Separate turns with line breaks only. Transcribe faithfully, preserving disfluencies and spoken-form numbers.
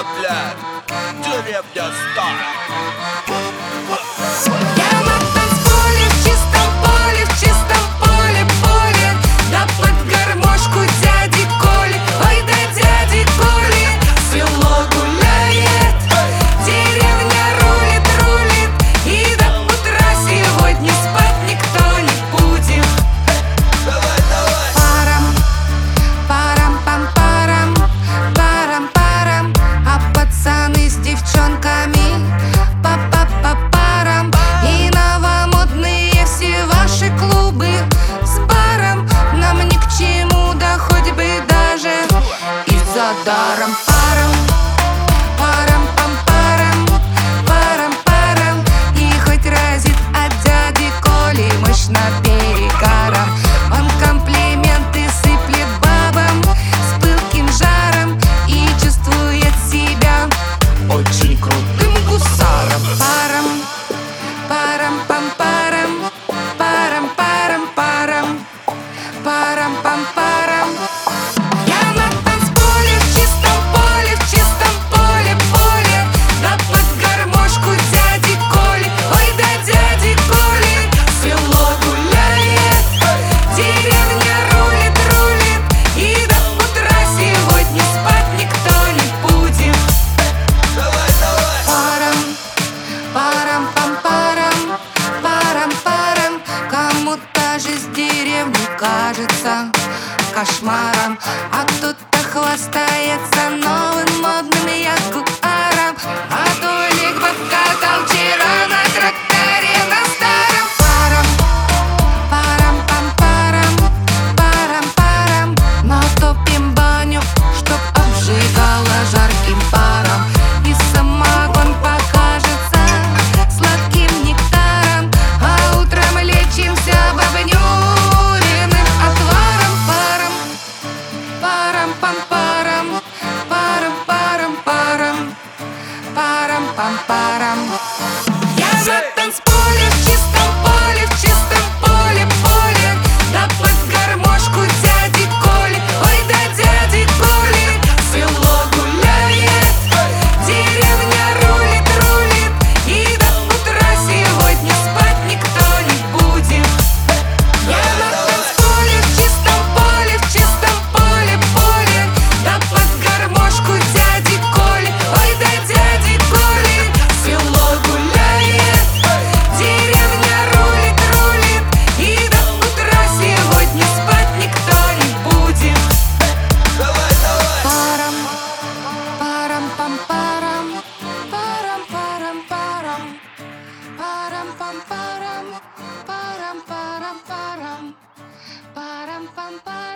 блядь, деревня стар.
Я на танцполе, в чистом поле, в чистом поле, поле. Да под гармошку дяди Коли, ой да дяди Коли. Село гуляет, деревня рулит, рулит. И до утра сегодня спать никто не будет.
Давай, давай.
Парам, парам, пам, парам, парам, парам. А пацаны с девчонками па па па парам. И новомодные все ваши клубы с баром нам ни к чему, да хоть бы даже и за даром. Парам, парам, пам, парам, парам, парам. И хоть разит от дяди Коли мощно перегаром. Он комплименты сыплет бабам с пылким жаром и чувствует себя очень крутым гусаром. Парам, парам, пам, парам, парам, парам, парам, парам, пам, парам. Я на танцполе, в чистом поле, в чистом поле, поле. Да под гармошку дяди Коли, ой да дяди Коли. Село гуляет, деревня рулит, рулит. И до утра сегодня спать никто не будет.
Давай, давай.
Парам, парам, пам, парам, парам, парам. Кому-то же с деревни кажется кошмаром, а кто-то хвастается новым модным ягуаром. А Толик бы катал вчера на тракторе на старом. Парам, парам, пам, парам, парам, парам. Натопим баню, чтоб обжигала жарким паром. И самогон покажется сладким нектаром. А утром лечимся бабнюриным отваром. Парам, парам, пам, парам, парам, парам, парам, парам, пам, парам. Я на танцполе, в чистом поле, в чистом поле, поле. Да под гармошку дяди Коли, ой да дяди Коли. Село гуляет, деревня рулит, рулит. И до утра сегодня спать никто не будет. Я на танцполе, в чистом поле, в чистом поле, поле. Да под гармошку дяди Коли, ой да дяди Коли. Село гуляет, деревня рулит, рулит. И до утра сегодня спать никто не будет.
Давай, давай.
Парам, парам, пам, парам, парам, парам, парам, парам, пам, парам, парам, парам, парам, парам, пам, парам.